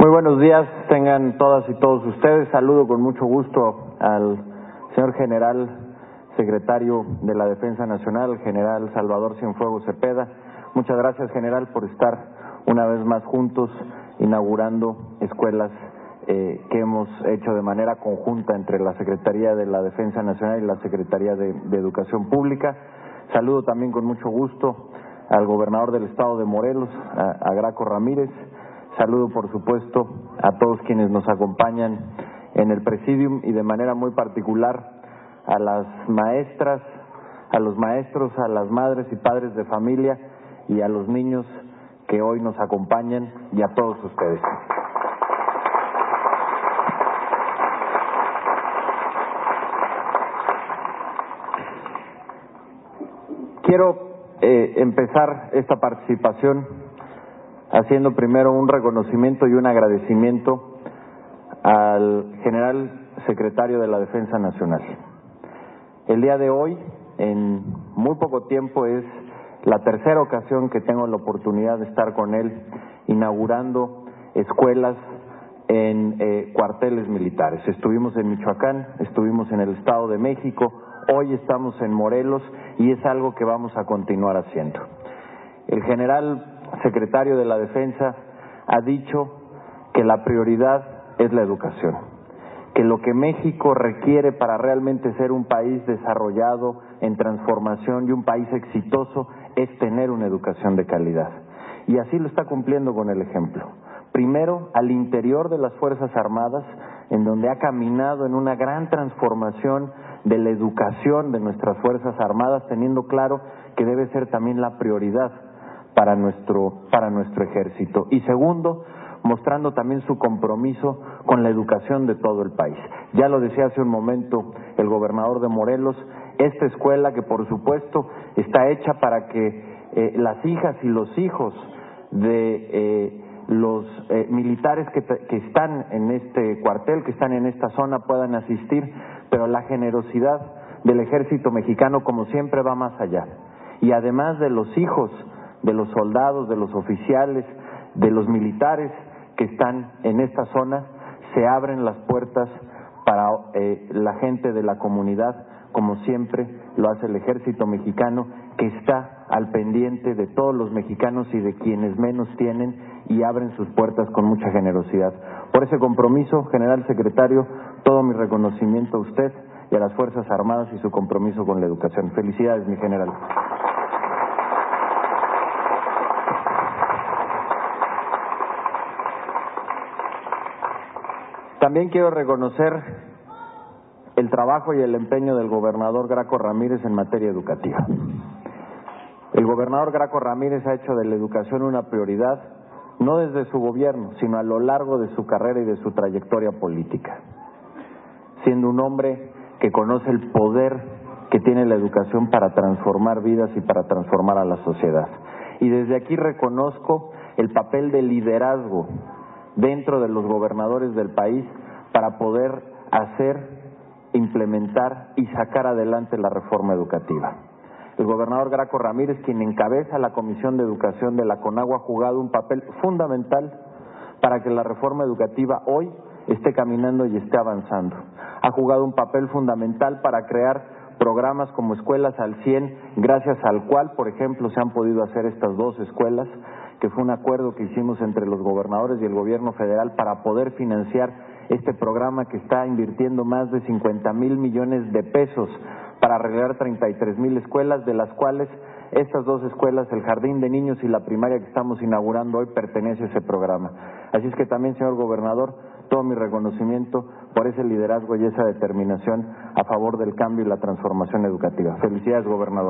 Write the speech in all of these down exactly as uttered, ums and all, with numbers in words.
Muy buenos días, tengan todas y todos ustedes. Saludo con mucho gusto al señor general secretario de la Defensa Nacional, el general Salvador Cienfuegos Cepeda. Muchas gracias, general, por estar una vez más juntos inaugurando escuelas eh, que hemos hecho de manera conjunta entre la Secretaría de la Defensa Nacional y la Secretaría de, de Educación Pública. Saludo también con mucho gusto al gobernador del estado de Morelos, a, a Graco Ramírez. Saludo, por supuesto, a todos quienes nos acompañan en el presidium y de manera muy particular a las maestras, a los maestros, a las madres y padres de familia y a los niños que hoy nos acompañan y a todos ustedes. Quiero eh, empezar esta participación haciendo primero un reconocimiento y un agradecimiento al general secretario de la Defensa Nacional. El día de hoy, en muy poco tiempo, es la tercera ocasión que tengo la oportunidad de estar con él inaugurando escuelas en eh, cuarteles militares. Estuvimos en Michoacán, estuvimos en el Estado de México, hoy estamos en Morelos y es algo que vamos a continuar haciendo. El general secretario de la Defensa ha dicho que la prioridad es la educación, que lo que México requiere para realmente ser un país desarrollado en transformación y un país exitoso es tener una educación de calidad. Y así lo está cumpliendo con el ejemplo. Primero, al interior de las Fuerzas Armadas, en donde ha caminado en una gran transformación de la educación de nuestras Fuerzas Armadas, teniendo claro que debe ser también la prioridad para nuestro, para nuestro ejército. Y segundo, mostrando también su compromiso con la educación de todo el país. Ya lo decía hace un momento el gobernador de Morelos, esta escuela que por supuesto está hecha para que eh, las hijas y los hijos de eh, los eh, militares que, que están en este cuartel, que están en esta zona, puedan asistir, pero la generosidad del ejército mexicano, como siempre, va más allá. Y además de los hijos de los soldados, de los oficiales, de los militares que están en esta zona, se abren las puertas para eh, la gente de la comunidad, como siempre lo hace el ejército mexicano, que está al pendiente de todos los mexicanos y de quienes menos tienen y abren sus puertas con mucha generosidad. Por ese compromiso, general secretario, todo mi reconocimiento a usted y a las Fuerzas Armadas y su compromiso con la educación. Felicidades, mi general. También quiero reconocer el trabajo y el empeño del gobernador Graco Ramírez en materia educativa. El gobernador Graco Ramírez ha hecho de la educación una prioridad, no desde su gobierno, sino a lo largo de su carrera y de su trayectoria política, siendo un hombre que conoce el poder que tiene la educación para transformar vidas y para transformar a la sociedad. Y desde aquí reconozco el papel de liderazgo dentro de los gobernadores del país para poder hacer, implementar y sacar adelante la reforma educativa. El gobernador Graco Ramírez, quien encabeza la Comisión de Educación de la CONAGUA, ha jugado un papel fundamental para que la reforma educativa hoy esté caminando y esté avanzando. Ha jugado un papel fundamental para crear programas como Escuelas al cien, gracias al cual, por ejemplo, se han podido hacer estas dos escuelas, que fue un acuerdo que hicimos entre los gobernadores y el gobierno federal para poder financiar este programa que está invirtiendo más de cincuenta mil millones de pesos para arreglar treinta y tres mil escuelas, de las cuales estas dos escuelas, el Jardín de Niños y la primaria que estamos inaugurando hoy, pertenece a ese programa. Así es que también, señor gobernador, todo mi reconocimiento por ese liderazgo y esa determinación a favor del cambio y la transformación educativa. Felicidades, gobernador.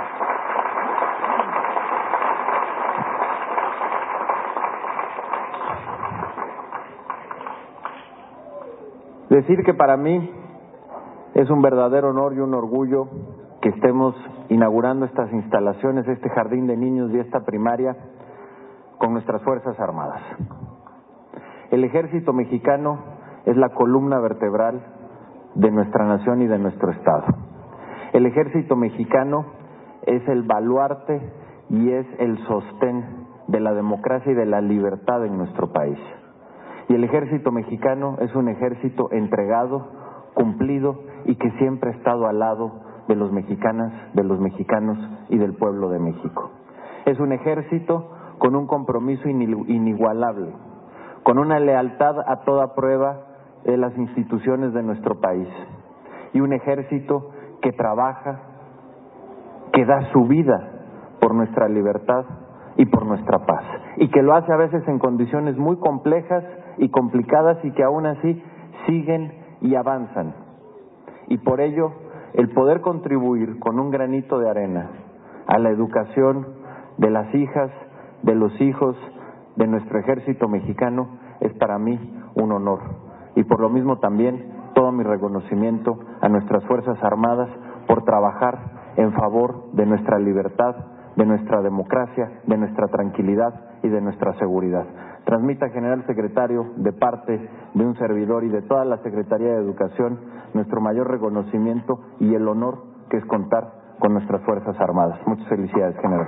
Decir que para mí es un verdadero honor y un orgullo que estemos inaugurando estas instalaciones, este jardín de niños y esta primaria con nuestras Fuerzas Armadas. El ejército mexicano es la columna vertebral de nuestra nación y de nuestro estado. El ejército mexicano es el baluarte y es el sostén de la democracia y de la libertad en nuestro país. Y el ejército mexicano es un ejército entregado, cumplido y que siempre ha estado al lado de los mexicanas, de los mexicanos y del pueblo de México. Es un ejército con un compromiso inigualable, con una lealtad a toda prueba de las instituciones de nuestro país, y un ejército que trabaja, que da su vida por nuestra libertad y por nuestra paz, y que lo hace a veces en condiciones muy complejas y complicadas y que aún así siguen y avanzan. Y por ello, el poder contribuir con un granito de arena a la educación de las hijas, de los hijos de nuestro ejército mexicano es para mí un honor. Y por lo mismo también todo mi reconocimiento a nuestras Fuerzas Armadas por trabajar en favor de nuestra libertad, de nuestra democracia, de nuestra tranquilidad y de nuestra seguridad. Transmita, general secretario, de parte de un servidor y de toda la Secretaría de Educación, nuestro mayor reconocimiento y el honor que es contar con nuestras Fuerzas Armadas. Muchas felicidades, general.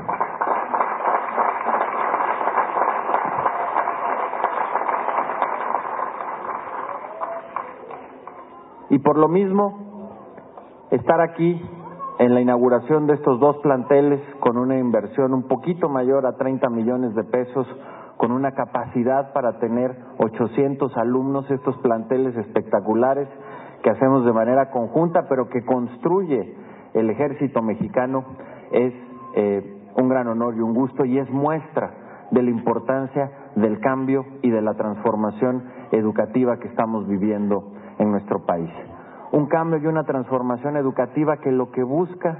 Y por lo mismo, estar aquí en la inauguración de estos dos planteles con una inversión un poquito mayor a treinta millones de pesos, con una capacidad para tener ochocientos alumnos, estos planteles espectaculares que hacemos de manera conjunta, pero que construye el ejército mexicano, es eh, un gran honor y un gusto, y es muestra de la importancia del cambio y de la transformación educativa que estamos viviendo en nuestro país. Un cambio y una transformación educativa que lo que busca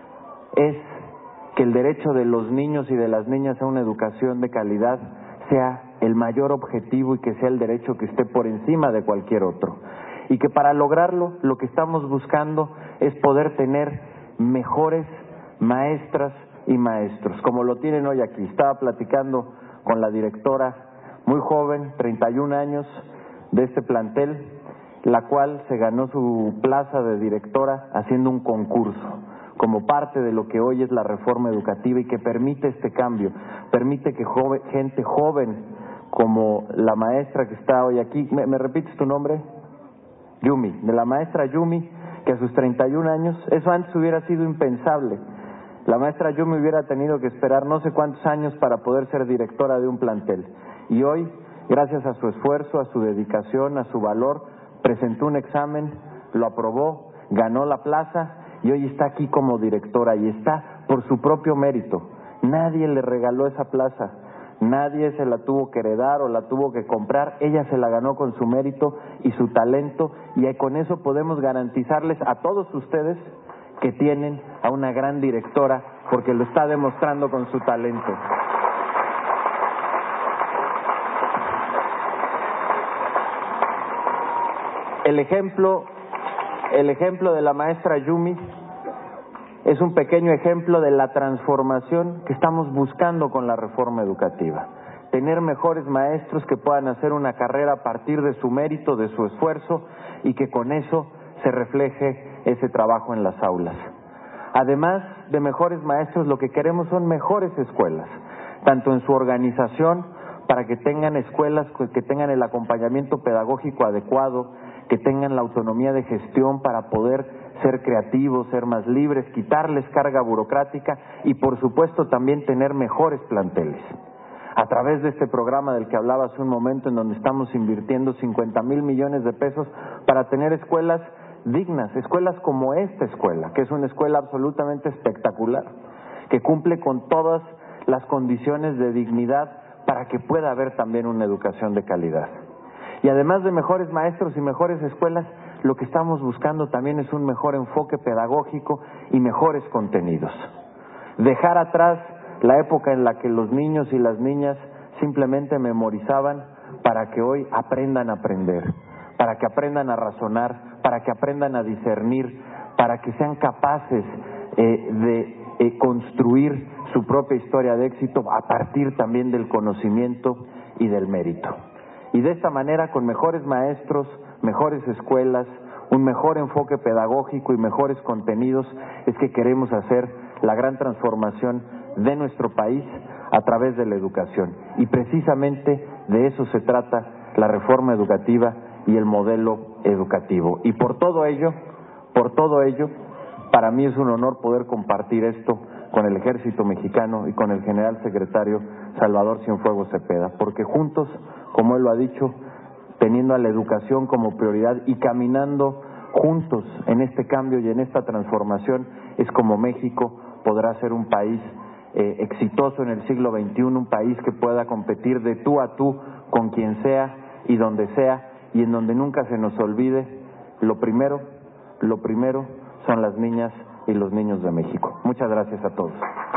es que el derecho de los niños y de las niñas a una educación de calidad sea el mayor objetivo y que sea el derecho que esté por encima de cualquier otro. Y que para lograrlo lo que estamos buscando es poder tener mejores maestras y maestros, como lo tienen hoy aquí. Estaba platicando con la directora, muy joven, treinta y un años, de este plantel, la cual se ganó su plaza de directora haciendo un concurso, como parte de lo que hoy es la reforma educativa y que permite este cambio, permite que joven, gente joven como la maestra que está hoy aquí, ¿me, me repites tu nombre? Yumi, de la maestra Yumi, que a sus treinta y un años, eso antes hubiera sido impensable. La maestra Yumi hubiera tenido que esperar no sé cuántos años para poder ser directora de un plantel. Y hoy, gracias a su esfuerzo, a su dedicación, a su valor, presentó un examen, lo aprobó, ganó la plaza y hoy está aquí como directora y está por su propio mérito. Nadie le regaló esa plaza, nadie se la tuvo que heredar o la tuvo que comprar, ella se la ganó con su mérito y su talento, y con eso podemos garantizarles a todos ustedes que tienen a una gran directora porque lo está demostrando con su talento. El ejemplo, el ejemplo de la maestra Yumi es un pequeño ejemplo de la transformación que estamos buscando con la reforma educativa. Tener mejores maestros que puedan hacer una carrera a partir de su mérito, de su esfuerzo, y que con eso se refleje ese trabajo en las aulas. Además de mejores maestros, lo que queremos son mejores escuelas, tanto en su organización, para que tengan escuelas que tengan el acompañamiento pedagógico adecuado, que tengan la autonomía de gestión para poder ser creativos, ser más libres, quitarles carga burocrática y por supuesto también tener mejores planteles. A través de este programa del que hablaba hace un momento, en donde estamos invirtiendo cincuenta mil millones de pesos para tener escuelas dignas, escuelas como esta escuela, que es una escuela absolutamente espectacular, que cumple con todas las condiciones de dignidad para que pueda haber también una educación de calidad. Y además de mejores maestros y mejores escuelas, lo que estamos buscando también es un mejor enfoque pedagógico y mejores contenidos. Dejar atrás la época en la que los niños y las niñas simplemente memorizaban para que hoy aprendan a aprender, para que aprendan a razonar, para que aprendan a discernir, para que sean capaces eh, de eh, construir su propia historia de éxito a partir también del conocimiento y del mérito. Y de esta manera, con mejores maestros, mejores escuelas, un mejor enfoque pedagógico y mejores contenidos, es que queremos hacer la gran transformación de nuestro país a través de la educación. Y precisamente de eso se trata la reforma educativa y el modelo educativo. Y por todo ello, por todo ello, para mí es un honor poder compartir esto con el Ejército Mexicano y con el general secretario Salvador Cienfuegos Cepeda, porque juntos, como él lo ha dicho, teniendo a la educación como prioridad y caminando juntos en este cambio y en esta transformación, es como México podrá ser un país eh, exitoso en el siglo veintiuno, un país que pueda competir de tú a tú con quien sea y donde sea, y en donde nunca se nos olvide, lo primero, lo primero son las niñas y los niños de México. Muchas gracias a todos.